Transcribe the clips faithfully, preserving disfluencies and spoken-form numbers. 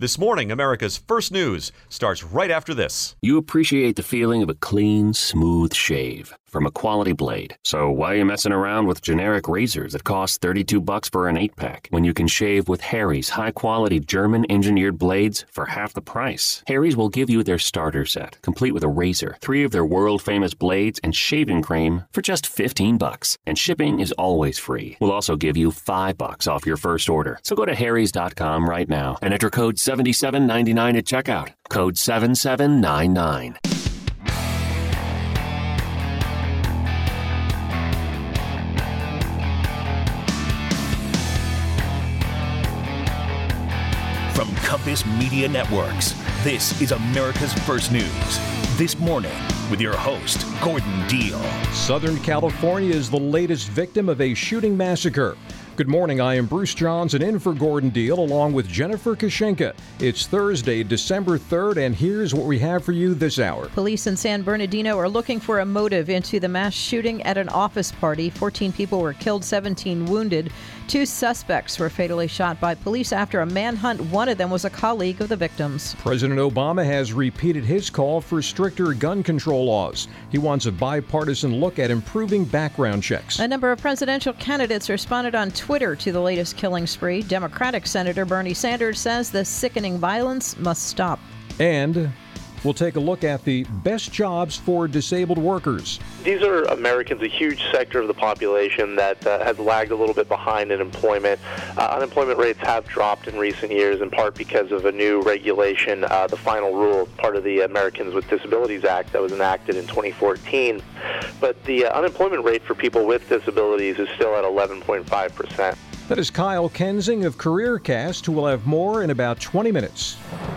This morning, America's First News starts right after this. You appreciate the feeling of a clean, smooth shave from a quality blade. So why are you messing around with generic razors that cost thirty-two bucks for an eight-pack when you can shave with Harry's high-quality German-engineered blades for half the price? Harry's will give you their starter set, complete with a razor, three of their world-famous blades, and shaving cream for just fifteen bucks. And shipping is always free. We'll also give you five bucks off your first order. So go to harrys dot com right now and enter code seventy-seven ninety-nine at checkout. Code seven seven nine nine. From Compass Media Networks, this is America's First News. This morning, with your host, Gordon Deal. Southern California is the latest victim of a shooting massacre. Good morning, I am Bruce Johnson in for Gordon Deal along with Jennifer Kashenka. It's Thursday, December third, and here's what we have for you this hour. Police in San Bernardino are looking for a motive into the mass shooting at an office party. fourteen people were killed, seventeen wounded. Two suspects were fatally shot by police after a manhunt. One of them was a colleague of the victims. President Obama has repeated his call for stricter gun control laws. He wants a bipartisan look at improving background checks. A number of presidential candidates responded on Twitter to the latest killing spree. Democratic Senator Bernie Sanders says the sickening violence must stop. And we'll take a look at the best jobs for disabled workers. These are Americans, a huge sector of the population that uh, has lagged a little bit behind in employment. Uh, unemployment rates have dropped in recent years, in part because of a new regulation, uh, the final rule, part of the Americans with Disabilities Act that was enacted in twenty fourteen. But the uh, unemployment rate for people with disabilities is still at eleven point five percent. That is Kyle Kensing of CareerCast, who will have more in about twenty minutes.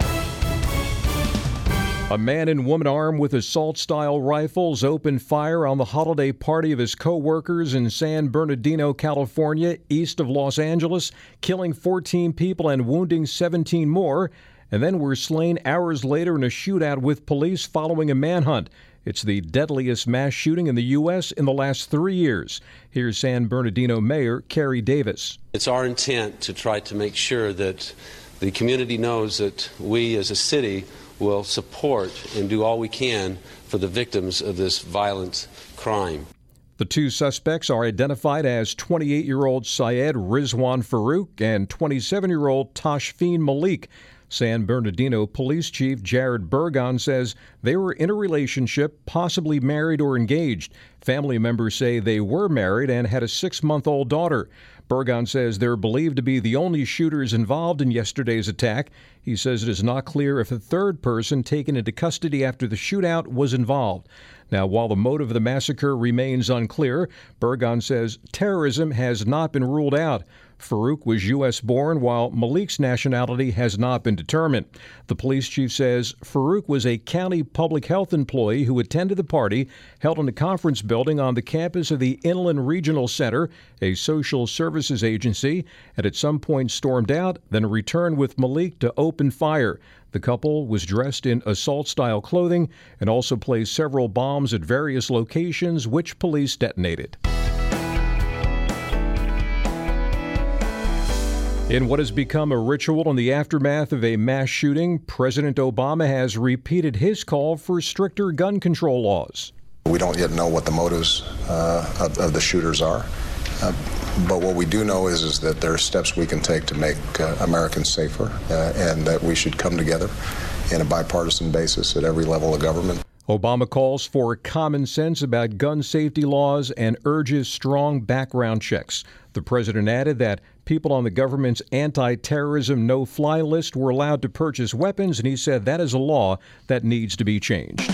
A man and woman armed with assault-style rifles opened fire on the holiday party of his co-workers in San Bernardino, California, east of Los Angeles, killing fourteen people and wounding seventeen more, and then were slain hours later in a shootout with police following a manhunt. It's the deadliest mass shooting in the U S in the last three years. Here's San Bernardino Mayor Kerry Davis. It's our intent to try to make sure that the community knows that we as a city will support and do all we can for the victims of this violent crime. The two suspects are identified as twenty-eight-year-old Syed Rizwan Farouk and twenty-seven-year-old Tashfeen Malik. San Bernardino Police Chief Jared Burgon says they were in a relationship, possibly married or engaged. Family members say they were married and had a six-month-old daughter. Burgon says they're believed to be the only shooters involved in yesterday's attack. He says it is not clear if a third person taken into custody after the shootout was involved. Now, while the motive of the massacre remains unclear, Burgon says terrorism has not been ruled out. Farouk was U S born, while Malik's nationality has not been determined. The police chief says Farouk was a county public health employee who attended the party held in a conference building on the campus of the Inland Regional Center, a social services agency, and at some point stormed out, then returned with Malik to open fire. The couple was dressed in assault-style clothing and also placed several bombs at various locations, which police detonated. In what has become a ritual in the aftermath of a mass shooting, President Obama has repeated his call for stricter gun control laws. We don't yet know what the motives uh, of, of the shooters are, uh, but what we do know is, is that there are steps we can take to make uh, Americans safer, uh, and that we should come together in a bipartisan basis at every level of government. Obama calls for common sense about gun safety laws and urges strong background checks. The president added that people on the government's anti-terrorism no-fly list were allowed to purchase weapons, and he said that is a law that needs to be changed.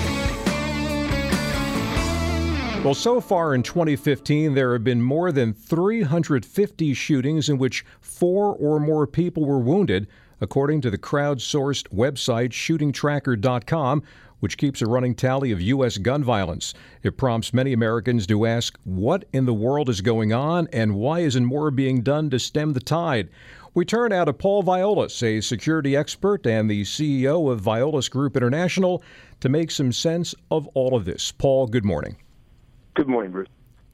Well, so far in twenty fifteen, there have been more than three hundred fifty shootings in which four or more people were wounded, according to the crowdsourced website shooting tracker dot com, which keeps a running tally of U S gun violence. It prompts many Americans to ask, what in the world is going on, and why isn't more being done to stem the tide? We turn now to Paul Violas, a security expert and the C E O of Violas Group International, to make some sense of all of this. Paul, good morning. Good morning, Bruce.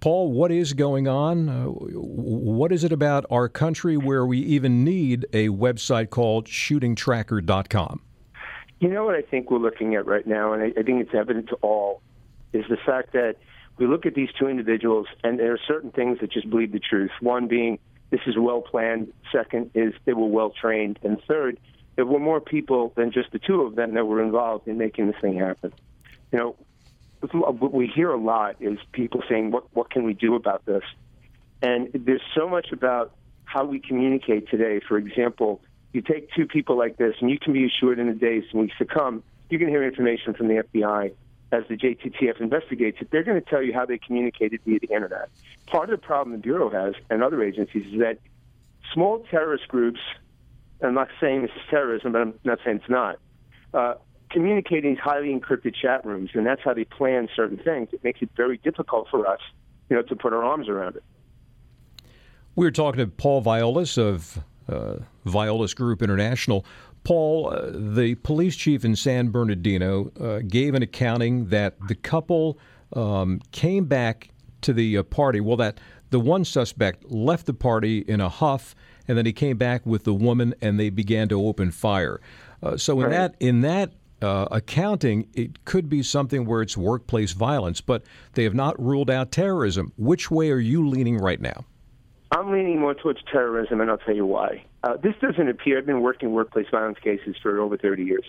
Paul, what is going on? Uh, what is it about our country where we even need a website called shooting tracker dot com? You know what I think we're looking at right now, and I, I think it's evident to all, is the fact that we look at these two individuals, and there are certain things that just bleed the truth. One being, this is well planned. Second is they were well trained. And third, there were more people than just the two of them that were involved in making this thing happen. You know, what we hear a lot is people saying, what, what can we do about this? And there's so much about how we communicate today. For example, you take two people like this, and you can be assured in the days and weeks to come, you can hear information from the F B I as the J T T F investigates it. They're going to tell you how they communicated via the Internet. Part of the problem the Bureau has, and other agencies, is that small terrorist groups, I'm not saying this is terrorism, but I'm not saying it's not, uh, communicate in these highly encrypted chat rooms, and that's how they plan certain things. It makes it very difficult for us, you know, to put our arms around it. We were talking to Paul Violas of uh, Violas Group International. Paul, uh, the police chief in San Bernardino, uh, gave an accounting that the couple um, came back to the uh, party. Well, that the one suspect left the party in a huff, and then he came back with the woman, and they began to open fire. Uh, so in Right. that in that uh, accounting, it could be something where it's workplace violence, but they have not ruled out terrorism. Which way are you leaning right now? I'm leaning more towards terrorism, and I'll tell you why. Uh, this doesn't appear, I've been working workplace violence cases for over thirty years.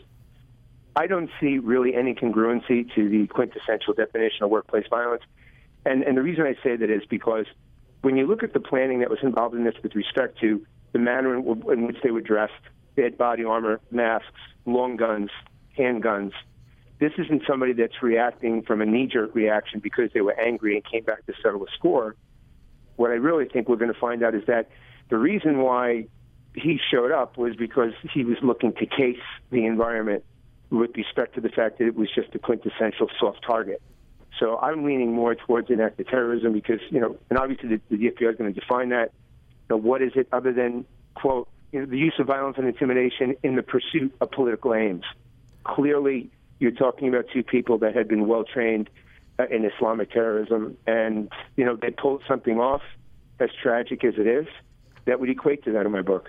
I don't see really any congruency to the quintessential definition of workplace violence. And, and the reason I say that is because when you look at the planning that was involved in this with respect to the manner in, in which they were dressed, they had body armor, masks, long guns, handguns. This isn't somebody that's reacting from a knee-jerk reaction because they were angry and came back to settle a score. What I really think we're going to find out is that the reason why he showed up was because he was looking to case the environment with respect to the fact that it was just a quintessential soft target. So I'm leaning more towards an act of terrorism because, you know, and obviously the, the F B I is going to define that. You know, what is it other than, quote, you know, the use of violence and intimidation in the pursuit of political aims? Clearly, you're talking about two people that had been well-trained uh, in Islamic terrorism, and, you know, they pulled something off as tragic as it is. That would equate to that in my book.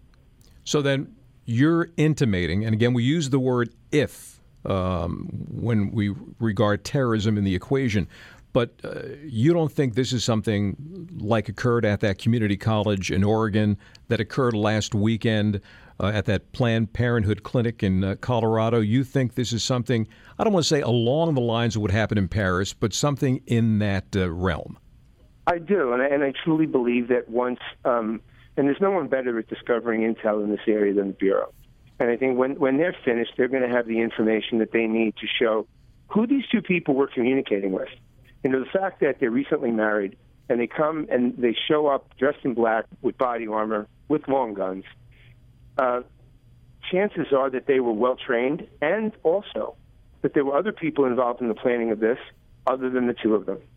So then you're intimating, and again, we use the word if um, when we regard terrorism in the equation, but uh, you don't think this is something like occurred at that community college in Oregon, that occurred last weekend uh, at that Planned Parenthood clinic in uh, Colorado? You think this is something, I don't want to say along the lines of what happened in Paris, but something in that uh, realm? I do, and I, and I truly believe that once, um, and there's no one better at discovering intel in this area than the Bureau. And I think when, when they're finished, they're going to have the information that they need to show who these two people were communicating with. You know, the fact that they're recently married, and they come and they show up dressed in black with body armor, with long guns, uh, chances are that they were well-trained, and also that there were other people involved in the planning of this other than the two of them.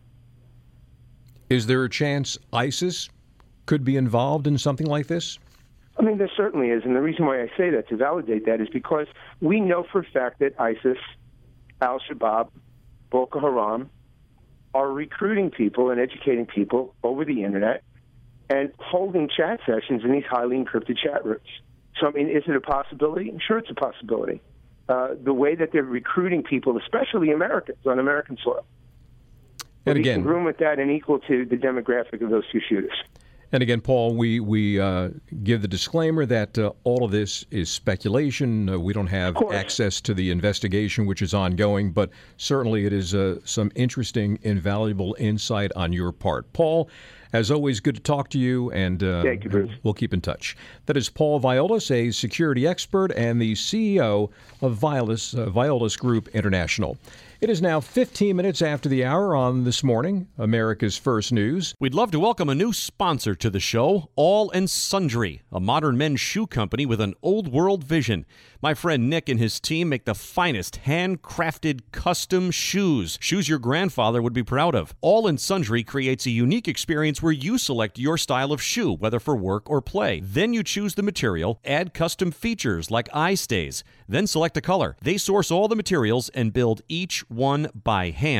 Is there a chance ISIS could be involved in something like this? I mean, there certainly is, and the reason why I say that, to validate that, is because we know for a fact that ISIS, Al-Shabaab, Boko Haram are recruiting people and educating people over the Internet and holding chat sessions in these highly encrypted chat rooms. So, I mean, is it a possibility? I'm sure it's a possibility. Uh, the way that they're recruiting people, especially Americans, on American soil. And again, room with that and equal to the demographic of those two shooters. And again, Paul, we we uh, give the disclaimer that uh, all of this is speculation. Uh, we don't have access to the investigation, which is ongoing, but certainly it is uh, some interesting, invaluable insight on your part. Paul, as always, good to talk to you, and uh, Thank you, Bruce. We'll keep in touch. That is Paul Violas, a security expert and the C E O of Violas, uh, Violas Group International. It is now fifteen minutes after the hour on This Morning, America's First News. We'd love to welcome a new sponsor to the show, All and Sundry, a modern men's shoe company with an old world vision. My friend Nick and his team make the finest handcrafted custom shoes, shoes your grandfather would be proud of. All and Sundry creates a unique experience where you select your style of shoe, whether for work or play. Then you choose the material, add custom features like eye stays, then select a color. They source all the materials and build each one by hand.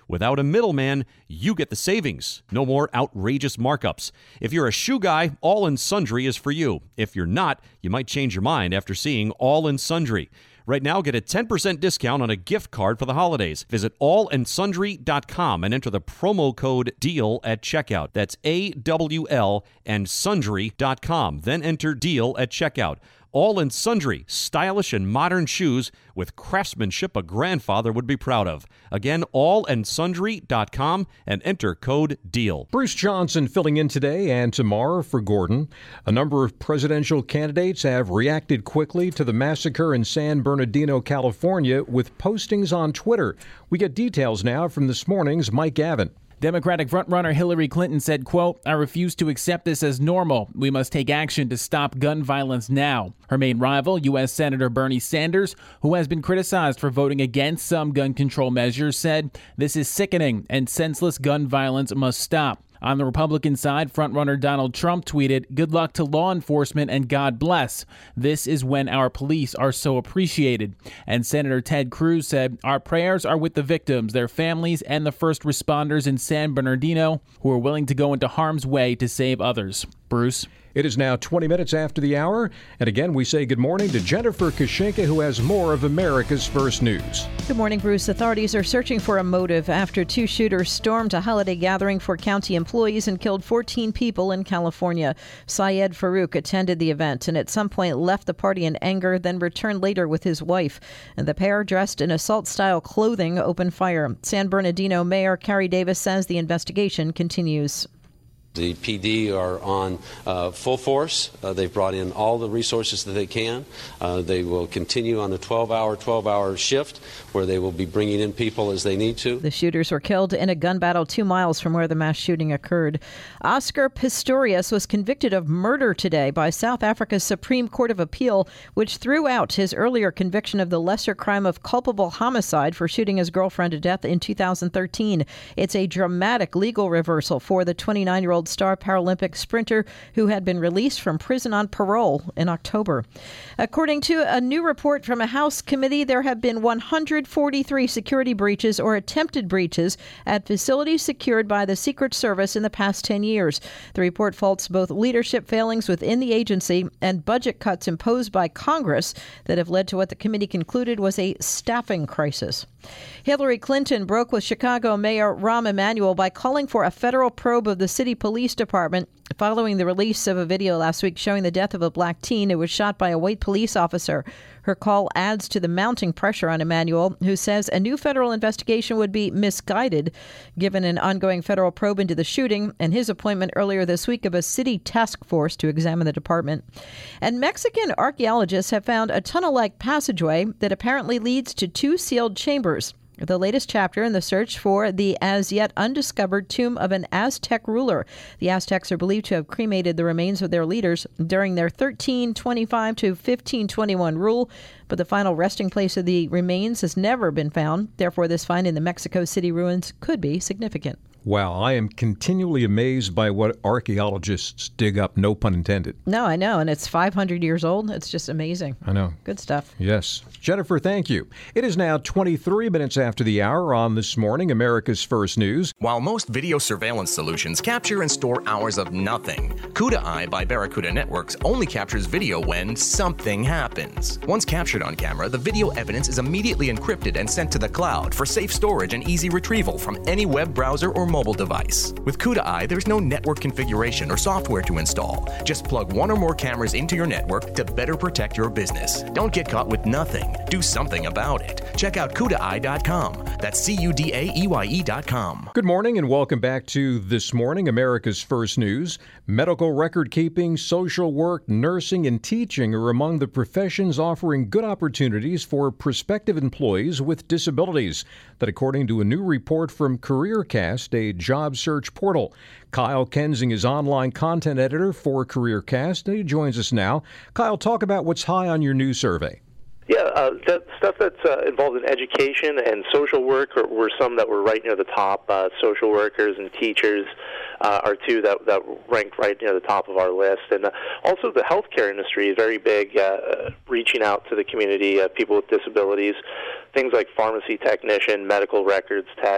Without a middleman, you get the savings. No more outrageous markups. If you're a shoe guy, All and Sundry is for you. If you're not, you might change your mind after seeing All and Sundry. Right now, get a ten percent discount on a gift card for the holidays. Visit all and sundry dot com and enter the promo code DEAL at checkout. That's A W L and sundry dot com. Then enter DEAL at checkout. All and Sundry, stylish and modern shoes with craftsmanship a grandfather would be proud of. Again, all and sundry dot com and enter code DEAL. Bruce Johnson filling in today and tomorrow for Gordon. A number of presidential candidates have reacted quickly to the massacre in San Bernardino, California, with postings on Twitter. We get details now from this morning's Mike Gavin. Democratic frontrunner Hillary Clinton said, quote, "I refuse to accept this as normal. We must take action to stop gun violence now." Her main rival, U S Senator Bernie Sanders, who has been criticized for voting against some gun control measures, said, "This is sickening and senseless gun violence must stop." On the Republican side, frontrunner Donald Trump tweeted, "Good luck to law enforcement and God bless. This is when our police are so appreciated." And Senator Ted Cruz said, "Our prayers are with the victims, their families, and the first responders in San Bernardino who are willing to go into harm's way to save others." Bruce? It is now twenty minutes after the hour, and again we say good morning to Jennifer Kashinka, who has more of America's First News. Good morning, Bruce. Authorities are searching for a motive after two shooters stormed a holiday gathering for county employees and killed fourteen people in California. Syed Farouk attended the event and at some point left the party in anger, then returned later with his wife. And the pair, dressed in assault-style clothing, opened fire. San Bernardino Mayor Carrie Davis says the investigation continues. The P D are on uh, full force. Uh, they've brought in all the resources that they can. Uh, they will continue on a twelve-hour, twelve-hour shift where they will be bringing in people as they need to. The shooters were killed in a gun battle two miles from where the mass shooting occurred. Oscar Pistorius was convicted of murder today by South Africa's Supreme Court of Appeal, which threw out his earlier conviction of the lesser crime of culpable homicide for shooting his girlfriend to death in two thousand thirteen. It's a dramatic legal reversal for the twenty-nine-year-old star Paralympic sprinter who had been released from prison on parole in October. According to a new report from a House committee, there have been one hundred forty-three security breaches or attempted breaches at facilities secured by the Secret Service in the past ten years. The report faults both leadership failings within the agency and budget cuts imposed by Congress that have led to what the committee concluded was a staffing crisis. Hillary Clinton broke with Chicago Mayor Rahm Emanuel by calling for a federal probe of the city police department following the release of a video last week showing the death of a black teen who was shot by a white police officer. Her call adds to the mounting pressure on Emanuel, who says a new federal investigation would be misguided, given an ongoing federal probe into the shooting and his appointment earlier this week of a city task force to examine the department. And Mexican archaeologists have found a tunnel-like passageway that apparently leads to two sealed chambers. The latest chapter in the search for the as-yet undiscovered tomb of an Aztec ruler. The Aztecs are believed to have cremated the remains of their leaders during their thirteen twenty-five to fifteen twenty-one rule, but the final resting place of the remains has never been found. Therefore, this find in the Mexico City ruins could be significant. Wow, I am continually amazed by what archaeologists dig up, no pun intended. No, I know, and it's five hundred years old. It's just amazing. I know. Good stuff. Yes. Jennifer, thank you. It is now twenty-three minutes after the hour on This Morning, America's First News. While most video surveillance solutions capture and store hours of nothing, CUDA Eye by Barracuda Networks only captures video when something happens. Once captured on camera, the video evidence is immediately encrypted and sent to the cloud for safe storage and easy retrieval from any web browser or mobile device. With CUDA Eye, there's no network configuration or software to install. Just plug one or more cameras into your network to better protect your business. Don't get caught with nothing. Do something about it. Check out cuda eye dot com. That's C U D A E Y E dot com. Good morning and welcome back to This Morning, America's First News. Medical record keeping, social work, nursing, and teaching are among the professions offering good opportunities for prospective employees with disabilities. That according to a new report from CareerCast, a job search portal. Kyle Kensing is online content editor for CareerCast, and he joins us now. Kyle, talk about what's high on your new survey. Yeah, uh, that stuff that's uh, involved in education and social work are, were some that were right near the top. Uh, social workers and teachers uh, are two that, that ranked right near the top of our list. And uh, also the healthcare industry is very big, uh, reaching out to the community, uh, people with disabilities, things like pharmacy technician, medical records techs,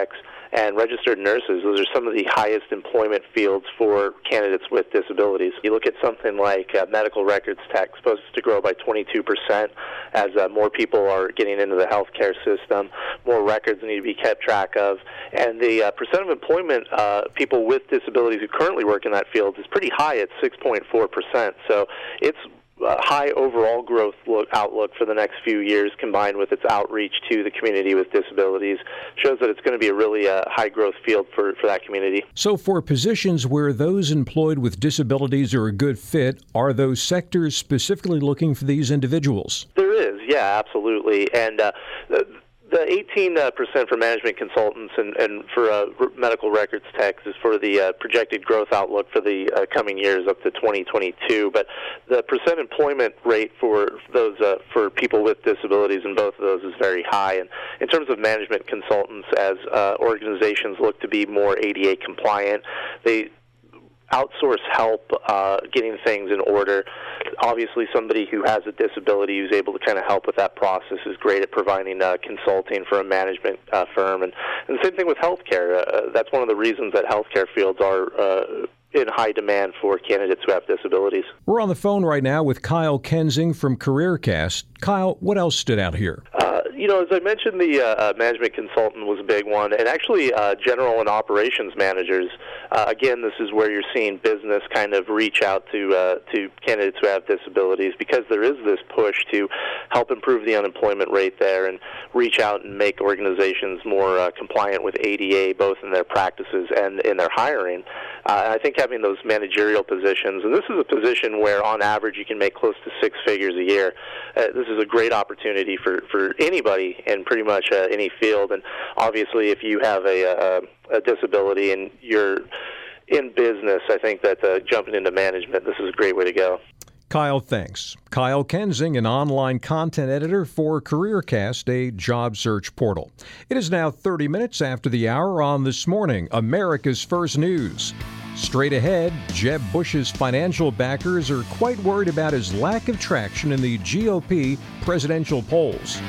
and registered nurses. Those are some of the highest employment fields for candidates with disabilities. You look at something like uh, medical records tech, supposed to grow by twenty-two percent as uh, more people are getting into the healthcare system, more records need to be kept track of, and the uh, percent of employment uh, people with disabilities who currently work in that field is pretty high at six point four percent. So it's a high overall growth look, outlook for the next few years, combined with its outreach to the community with disabilities, shows that it's going to be a really uh, high growth field for, for that community. So for positions where those employed with disabilities are a good fit, are those sectors specifically looking for these individuals? There is, yeah, absolutely. And uh, the, The eighteen percent for management consultants and, and for uh, medical records techs is for the uh, projected growth outlook for the uh, coming years up to twenty twenty-two. But the percent employment rate for those uh, for people with disabilities in both of those is very high. And in terms of management consultants, as uh, organizations look to be more A D A compliant, they outsource help uh, getting things in order. Obviously, somebody who has a disability who's able to kind of help with that process is great at providing uh, consulting for a management uh, firm. And, and the same thing with healthcare. Uh, that's one of the reasons that healthcare fields are uh, in high demand for candidates who have disabilities. We're on the phone right now with Kyle Kensing from CareerCast. Kyle, what else stood out here? Uh, you know, as I mentioned, the uh, management consultant was a big one, and actually uh, general and operations managers. Uh, again, this is where you're seeing business kind of reach out to uh, to candidates who have disabilities, because there is this push to help improve the unemployment rate there and reach out and make organizations more uh, compliant with A D A, both in their practices and in their hiring. Uh, and I think having those managerial positions, and this is a position where on average you can make close to six figures a year. Uh, this is a great opportunity for, for anybody in pretty much uh, any field. And obviously if you have a, a, a disability and you're in business, I think that uh, jumping into management, this is a great way to go. Kyle, thanks. Kyle Kensing, an online content editor for CareerCast, a job search portal. It is now thirty minutes after the hour on This Morning, America's First News. Straight ahead, Jeb Bush's financial backers are quite worried about his lack of traction in the G O P presidential polls.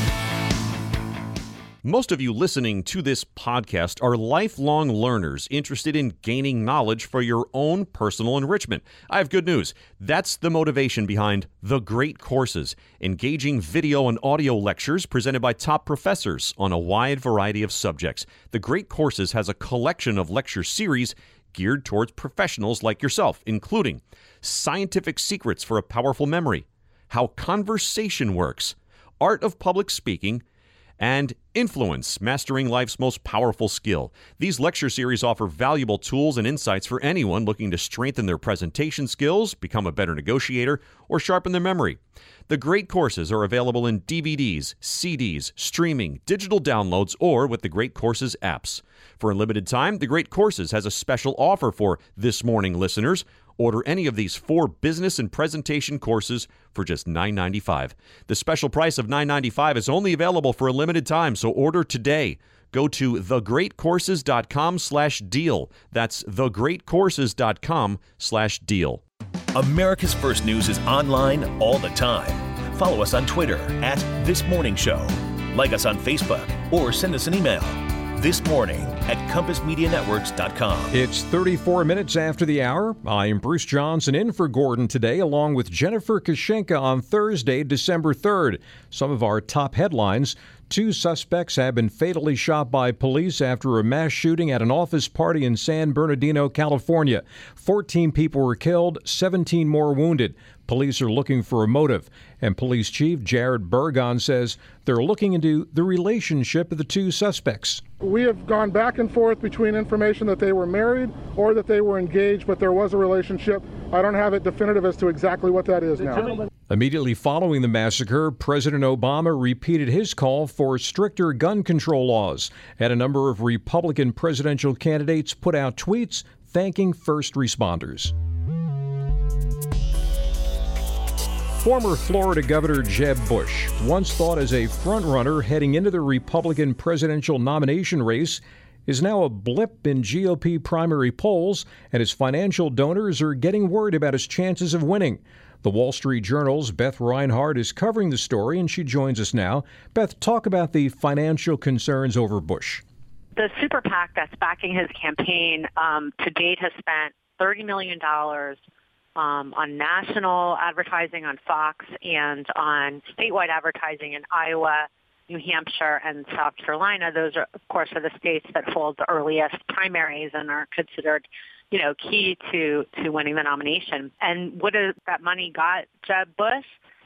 Most of you listening to this podcast are lifelong learners interested in gaining knowledge for your own personal enrichment. I have good news. That's the motivation behind The Great Courses, engaging video and audio lectures presented by top professors on a wide variety of subjects. The Great Courses has a collection of lecture series geared towards professionals like yourself, including Scientific Secrets for a Powerful Memory, How Conversation Works, Art of Public Speaking, and Influence, Mastering Life's Most Powerful Skill. These lecture series offer valuable tools and insights for anyone looking to strengthen their presentation skills, become a better negotiator, or sharpen their memory. The Great Courses are available in D V Ds, C Ds, streaming, digital downloads, or with the Great Courses apps. For a limited time, The Great Courses has a special offer for This Morning listeners. Order any of these four business and presentation courses for just nine dollars and ninety-five cents. The special price of nine dollars and ninety-five cents is only available for a limited time, so order today. Go to thegreatcourses.com slash deal. That's thegreatcourses.com slash deal. America's First News is online all the time. Follow us on Twitter at This Morning Show. Like us on Facebook or send us an email. This Morning at compass media networks dot com. It's thirty-four minutes after the hour. I am Bruce Johnson in for Gordon today, along with Jennifer Kashenka on Thursday, December third. Some of our top headlines. Two suspects have been fatally shot by police after a mass shooting at an office party in San Bernardino, California. fourteen people were killed, seventeen more wounded. Police are looking for a motive, and Police Chief Jared Burgon says they're looking into the relationship of the two suspects. We have gone back and forth between information that they were married or that they were engaged, but there was a relationship. I don't have it definitive as to exactly what that is now. Immediately following the massacre, President Obama repeated his call for stricter gun control laws, and a number of Republican presidential candidates put out tweets thanking first responders. Former Florida Governor Jeb Bush, once thought as a frontrunner heading into the Republican presidential nomination race, is now a blip in G O P primary polls, and his financial donors are getting worried about his chances of winning. The Wall Street Journal's Beth Reinhardt is covering the story, and she joins us now. Beth, talk about the financial concerns over Bush. the super PAC that's backing his campaign um, to date has spent thirty million dollars um, on national advertising on Fox and on statewide advertising in Iowa, New Hampshire, and South Carolina. Those are, of course, are the states that hold the earliest primaries and are considered, you know, key to, to winning the nomination. And what has that money got Jeb Bush?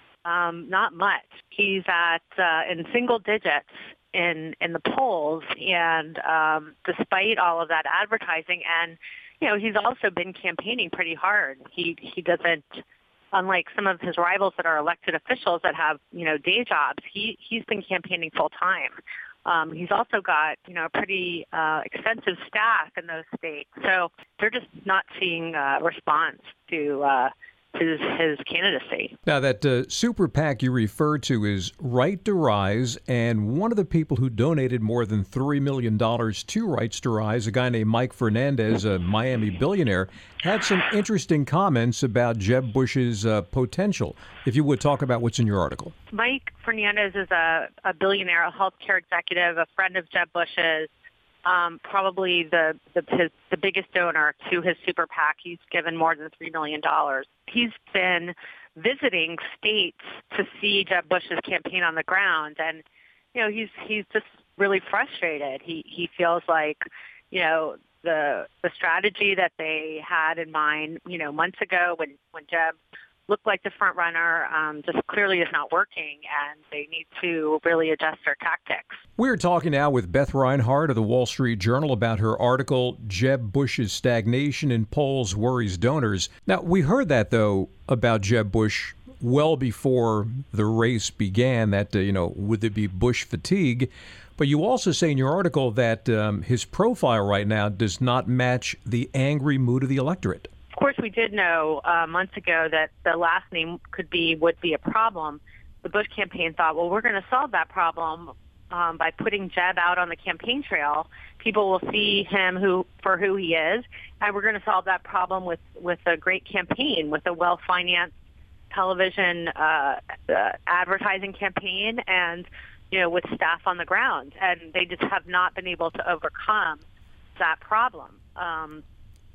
Um, not much. He's at uh, in single digits in in the polls, and um, despite all of that advertising, and you know, he's also been campaigning pretty hard. He he doesn't, unlike some of his rivals that are elected officials that have, you know, day jobs. He he's been campaigning full time. Um, he's also got, you know, a pretty uh, extensive staff in those states, so they're just not seeing a response to. Uh, His, his candidacy. Now, that uh, super PAC you referred to is Right to Rise, and one of the people who donated more than three million dollars to Rights to Rise, a guy named Mike Fernandez, a Miami billionaire, had some interesting comments about Jeb Bush's uh, potential. If you would talk about what's in your article. Mike Fernandez is a, a billionaire, a healthcare executive, a friend of Jeb Bush's. Um, probably the the, his, the biggest donor to his super PAC. He's given more than three million dollars. He's been visiting states to see Jeb Bush's campaign on the ground, and you know he's he's just really frustrated. He he feels like you know the the strategy that they had in mind you know months ago when when Jeb looked like the front runner um, just clearly is not working, and they need to really adjust their tactics. We're talking now with Beth Reinhardt of the Wall Street Journal about her article, Jeb Bush's Stagnation in Polls Worries Donors. Now, we heard that, though, about Jeb Bush well before the race began, that, uh, you know, would there be Bush fatigue? But you also say in your article that um, his profile right now does not match the angry mood of the electorate. Of course, we did know uh, months ago that the last name could be would be a problem. The Bush campaign thought, well, we're going to solve that problem um, by putting Jeb out on the campaign trail. People will see him who for who he is, and we're going to solve that problem with, with a great campaign, with a well-financed television uh, uh, advertising campaign, and you know, with staff on the ground. And they just have not been able to overcome that problem. Um,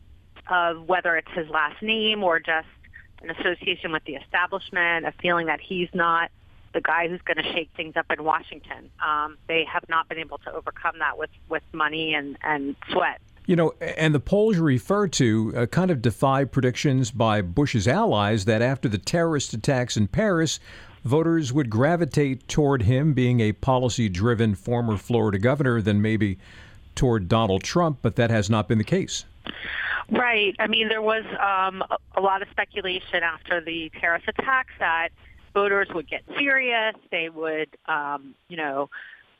of whether it's his last name or just an association with the establishment, a feeling that he's not the guy who's going to shake things up in Washington. Um, they have not been able to overcome that with, with money and, and sweat. You know, and the polls you refer to uh, kind of defy predictions by Bush's allies that after the terrorist attacks in Paris, voters would gravitate toward him being a policy-driven former Florida governor than maybe toward Donald Trump, but that has not been the case. Right. I mean, there was um, a lot of speculation after the terrorist attacks that voters would get serious. They would, um, you know,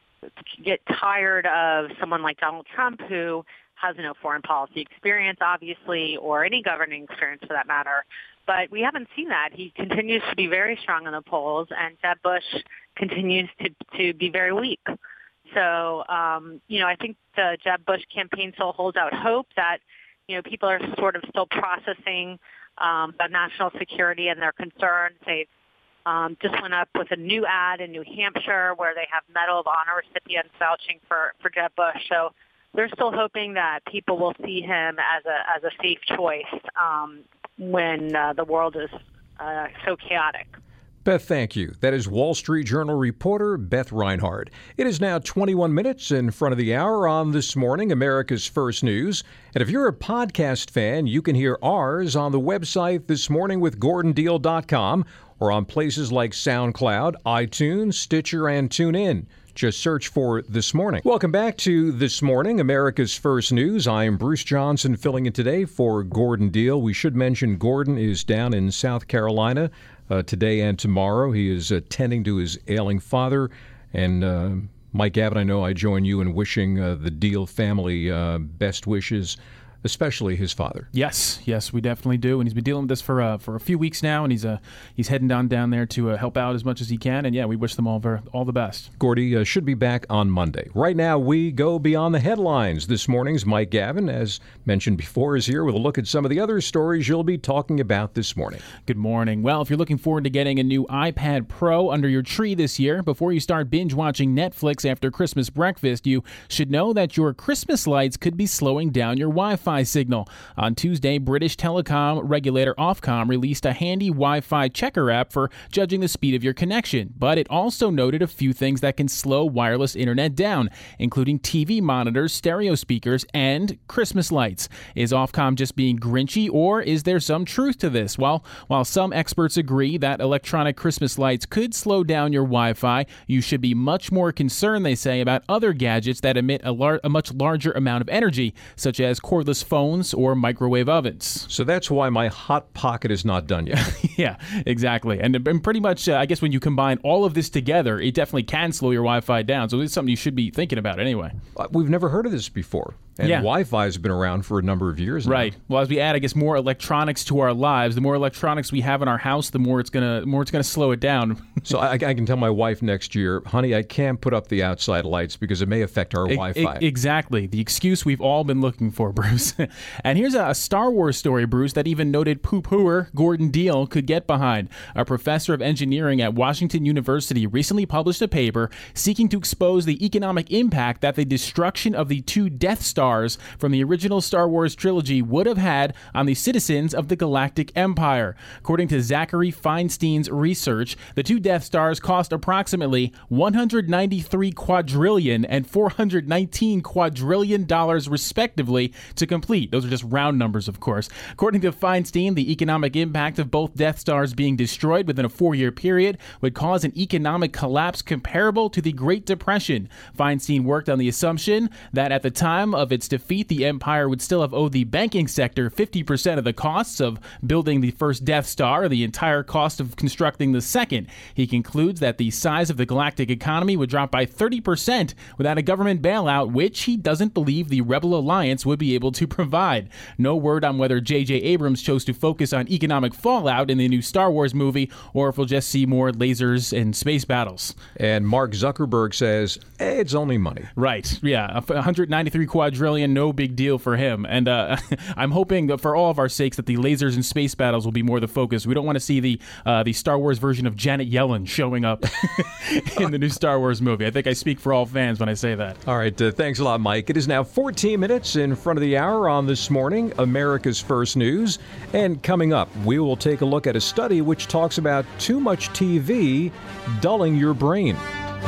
get tired of someone like Donald Trump, who has no foreign policy experience, obviously, or any governing experience for that matter. But we haven't seen that. He continues to be very strong in the polls, and Jeb Bush continues to, to be very weak. So, um, you know, I think the Jeb Bush campaign still holds out hope that, you know, people are sort of still processing um, the national security and their concerns. They've um, just went up with a new ad in New Hampshire where they have Medal of Honor recipients vouching for, for Jeb Bush. So they're still hoping that people will see him as a as a safe choice um, when uh, the world is uh, so chaotic. Beth, thank you. That is Wall Street Journal reporter Beth Reinhardt. It is now twenty-one minutes in front of the hour on This Morning, America's First News. And if you're a podcast fan, you can hear ours on the website this morning with gordon deal dot com or on places like SoundCloud, iTunes, Stitcher, and TuneIn. Just search for This Morning. Welcome back to This Morning, America's First News. I am Bruce Johnson filling in today for Gordon Deal. We should mention Gordon is down in South Carolina Uh, today and tomorrow. He is attending to his ailing father. And uh, Mike Gavin, I know I join you in wishing uh, the Deal family uh, best wishes especially his father. Yes, yes, we definitely do, and he's been dealing with this for uh, for a few weeks now, and he's uh, he's heading down down there to uh, help out as much as he can, and yeah, we wish them all very, all the best. Gordy uh, should be back on Monday. Right now, we go beyond the headlines. This morning's Mike Gavin, as mentioned before, is here with a look at some of the other stories you'll be talking about this morning. Good morning. Well, if you're looking forward to getting a new iPad Pro under your tree this year, before you start binge watching Netflix after Christmas breakfast, you should know that your Christmas lights could be slowing down your Wi-Fi signal. On Tuesday, British telecom regulator Ofcom released a handy Wi-Fi checker app for judging the speed of your connection, but it also noted a few things that can slow wireless internet down, including T V monitors, stereo speakers, and Christmas lights. Is Ofcom just being grinchy, or is there some truth to this? Well, while some experts agree that electronic Christmas lights could slow down your Wi-Fi, you should be much more concerned, they say, about other gadgets that emit a, lar- a much larger amount of energy, such as cordless phones or microwave ovens. So that's why my Hot Pocket is not done yet. Yeah, exactly. And, and pretty much, uh, I guess when you combine all of this together, it definitely can slow your Wi-Fi down. So it's something you should be thinking about anyway. Uh, we've never heard of this before. And yeah. Wi-Fi has been around for a number of years now. Right. Well, as we add, I guess, more electronics to our lives, the more electronics we have in our house, the more it's gonna, more it's gonna slow it down. So I, I can tell my wife next year, honey, I can't put up the outside lights because it may affect our I, Wi-Fi. I, exactly. The excuse we've all been looking for, Bruce. And here's a, a Star Wars story, Bruce, that even noted poo-pooer Gordon Deal could get behind. A professor of engineering at Washington University recently published a paper seeking to expose the economic impact that the destruction of the two Death Stars from the original Star Wars trilogy would have had on the citizens of the Galactic Empire. According to Zachary Feinstein's research, the two Death Stars cost approximately one hundred ninety-three quadrillion and four hundred nineteen quadrillion dollars respectively to complete. Those are just round numbers, of course. According to Feinstein, the economic impact of both Death Stars being destroyed within a four-year period would cause an economic collapse comparable to the Great Depression. Feinstein worked on the assumption that at the time of its defeat, the Empire would still have owed the banking sector fifty percent of the costs of building the first Death Star and the entire cost of constructing the second. He concludes that the size of the galactic economy would drop by thirty percent without a government bailout, which he doesn't believe the Rebel Alliance would be able to provide. No word on whether J J Abrams chose to focus on economic fallout in the new Star Wars movie, or if we'll just see more lasers and space battles. And Mark Zuckerberg says, eh, it's only money. Right, yeah, one hundred ninety-three quadrillion, no big deal for him. And uh, I'm hoping that for all of our sakes that the lasers and space battles will be more the focus. We don't want to see the uh, the Star Wars version of Janet Yellen showing up in the new Star Wars movie. I think I speak for all fans when I say that. All right, uh, thanks a lot, Mike. It is now fourteen minutes in front of the hour on This Morning, America's First News. And coming up, we will take a look at a study which talks about too much T V dulling your brain.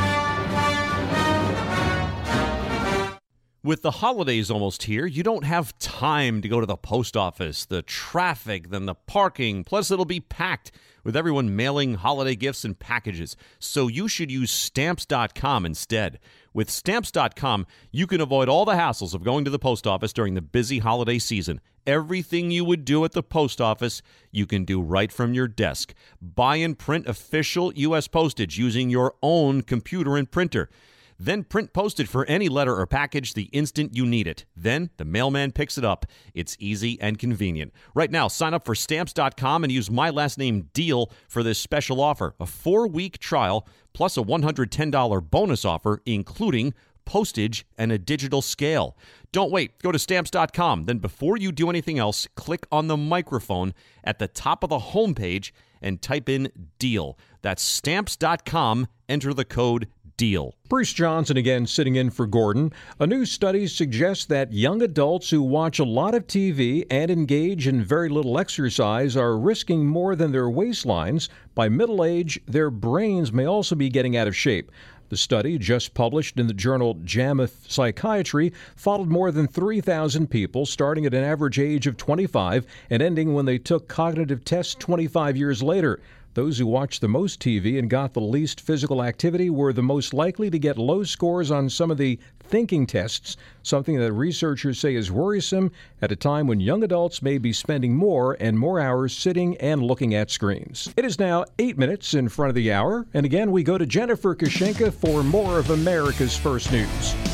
With the holidays almost here, you don't have time to go to the post office. The traffic, then the parking, plus it'll be packed with everyone mailing holiday gifts and packages. So you should use Stamps dot com instead. With Stamps dot com, you can avoid all the hassles of going to the post office during the busy holiday season. Everything you would do at the post office, you can do right from your desk. Buy and print official U S postage using your own computer and printer. Then print postage for any letter or package the instant you need it. Then the mailman picks it up. It's easy and convenient. Right now, sign up for Stamps dot com and use my last name DEAL for this special offer. A four-week trial plus a one hundred ten dollars bonus offer, including postage and a digital scale. Don't wait. Go to Stamps dot com. Then before you do anything else, click on the microphone at the top of the homepage and type in DEAL. That's Stamps dot com. Enter the code DEAL. Bruce Johnson again sitting in for Gordon. A new study suggests that young adults who watch a lot of T V and engage in very little exercise are risking more than their waistlines. By middle age, their brains may also be getting out of shape. The study, just published in the journal JAMA Psychiatry, followed more than three thousand people, starting at an average age of twenty-five and ending when they took cognitive tests twenty-five years later. Those who watched the most T V and got the least physical activity were the most likely to get low scores on some of the thinking tests, something that researchers say is worrisome at a time when young adults may be spending more and more hours sitting and looking at screens. It is now eight minutes in front of the hour, and again we go to Jennifer Kushinka for more of America's First News.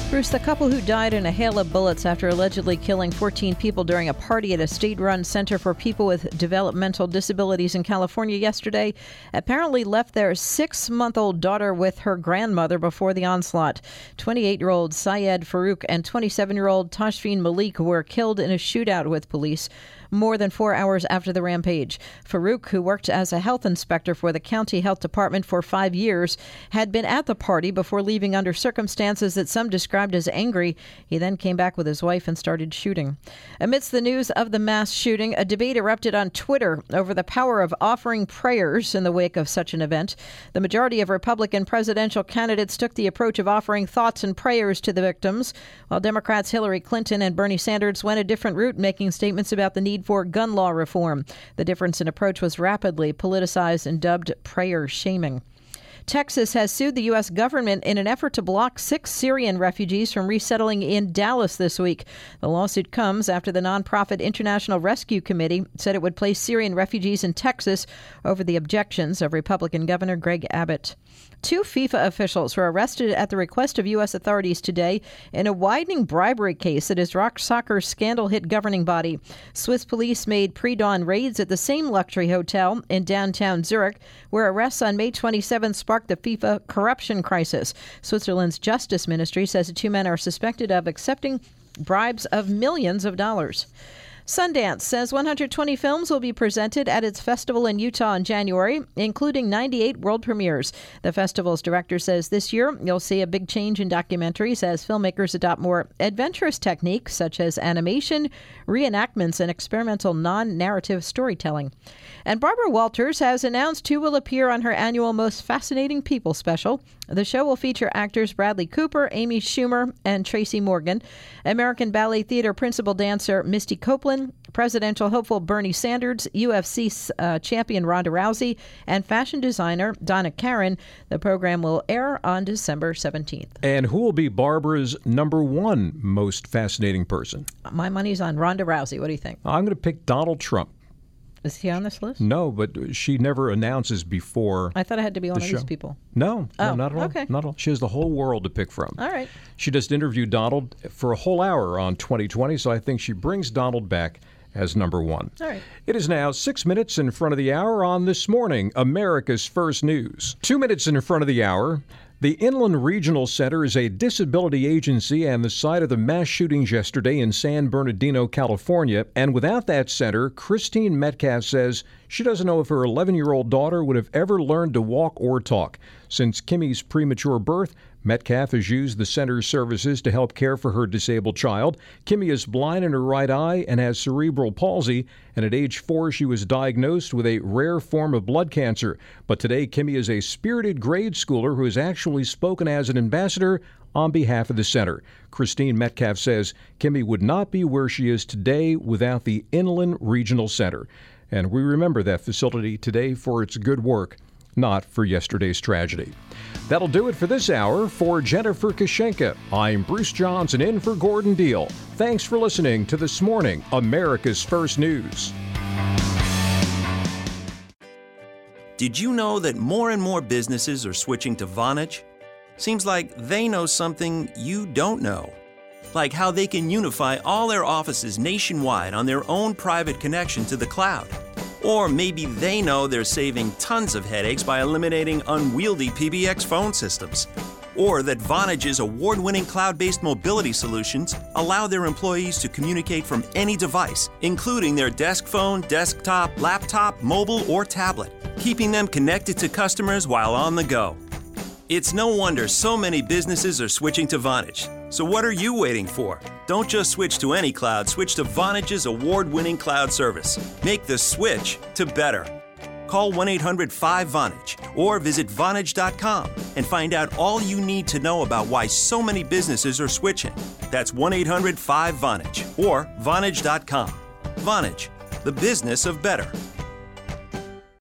Bruce, the couple who died in a hail of bullets after allegedly killing fourteen people during a party at a state-run center for people with developmental disabilities in California yesterday apparently left their six-month-old daughter with her grandmother before the onslaught. twenty-eight-year-old Syed Farouk and twenty-seven-year-old Tashfeen Malik were killed in a shootout with police more than four hours after the rampage. Farouk, who worked as a health inspector for the county health department for five years, had been at the party before leaving under circumstances that some described as angry. He then came back with his wife and started shooting. Amidst the news of the mass shooting, a debate erupted on Twitter over the power of offering prayers in the wake of such an event. The majority of Republican presidential candidates took the approach of offering thoughts and prayers to the victims, while Democrats Hillary Clinton and Bernie Sanders went a different route, making statements about the need for gun law reform. The difference in approach was rapidly politicized and dubbed prayer shaming. Texas has sued the U S government in an effort to block six Syrian refugees from resettling in Dallas this week. The lawsuit comes after the nonprofit International Rescue Committee said it would place Syrian refugees in Texas over the objections of Republican Governor Greg Abbott. Two FIFA officials were arrested at the request of U S authorities today in a widening bribery case that has rocked soccer's scandal-hit governing body. Swiss police made pre-dawn raids at the same luxury hotel in downtown Zurich, where arrests on May twenty-seventh sparked the FIFA corruption crisis. Switzerland's Justice Ministry says the two men are suspected of accepting bribes of millions of dollars. Sundance says one hundred twenty films will be presented at its festival in Utah in January, including ninety-eight world premieres. The festival's director says this year you'll see a big change in documentaries as filmmakers adopt more adventurous techniques such as animation, reenactments, and experimental non-narrative storytelling. And Barbara Walters has announced who will appear on her annual Most Fascinating People special. The show will feature actors Bradley Cooper, Amy Schumer, and Tracy Morgan, American Ballet Theater principal dancer Misty Copeland, presidential hopeful Bernie Sanders, U F C uh, champion Ronda Rousey, and fashion designer Donna Karan. The program will air on December seventeenth. And who will be Barbara's number one most fascinating person? My money's on Ronda Rousey. What do you think? I'm going to pick Donald Trump. Is he on this list? No, but she never announces before. I thought it had to be one the of show. these people. No, oh, no, not at all. Okay. Not at all. She has the whole world to pick from. All right. She just interviewed Donald for a whole hour on twenty twenty, so I think she brings Donald back as number one. All right. It is now six minutes in front of the hour on This Morning, America's First News. Two minutes in front of the hour. The Inland Regional Center is a disability agency and the site of the mass shootings yesterday in San Bernardino, California. And without that center, Christine Metcalf says she doesn't know if her eleven-year-old daughter would have ever learned to walk or talk. Since Kimmy's premature birth, Metcalf has used the center's services to help care for her disabled child. Kimmy is blind in her right eye and has cerebral palsy, and at age four she was diagnosed with a rare form of blood cancer. But today Kimmy is a spirited grade schooler who has actually spoken as an ambassador on behalf of the center. Christine Metcalf says Kimmy would not be where she is today without the Inland Regional Center. And we remember that facility today for its good work, not for yesterday's tragedy. That'll do it for this hour. For Jennifer Kashenka, I'm Bruce Johnson in for Gordon Deal. Thanks for listening to This Morning, America's First News. Did you know that more and more businesses are switching to Vonage? Seems like they know something you don't know. Like how they can unify all their offices nationwide on their own private connection to the cloud. Or maybe they know they're saving tons of headaches by eliminating unwieldy P B X phone systems. Or that Vonage's award-winning cloud-based mobility solutions allow their employees to communicate from any device, including their desk phone, desktop, laptop, mobile, or tablet, keeping them connected to customers while on the go. It's no wonder so many businesses are switching to Vonage. So what are you waiting for? Don't just switch to any cloud, switch to Vonage's award-winning cloud service. Make the switch to better. Call one eight hundred five Vonage or visit Vonage dot com and find out all you need to know about why so many businesses are switching. That's one eight hundred five Vonage or Vonage dot com. Vonage, the business of better.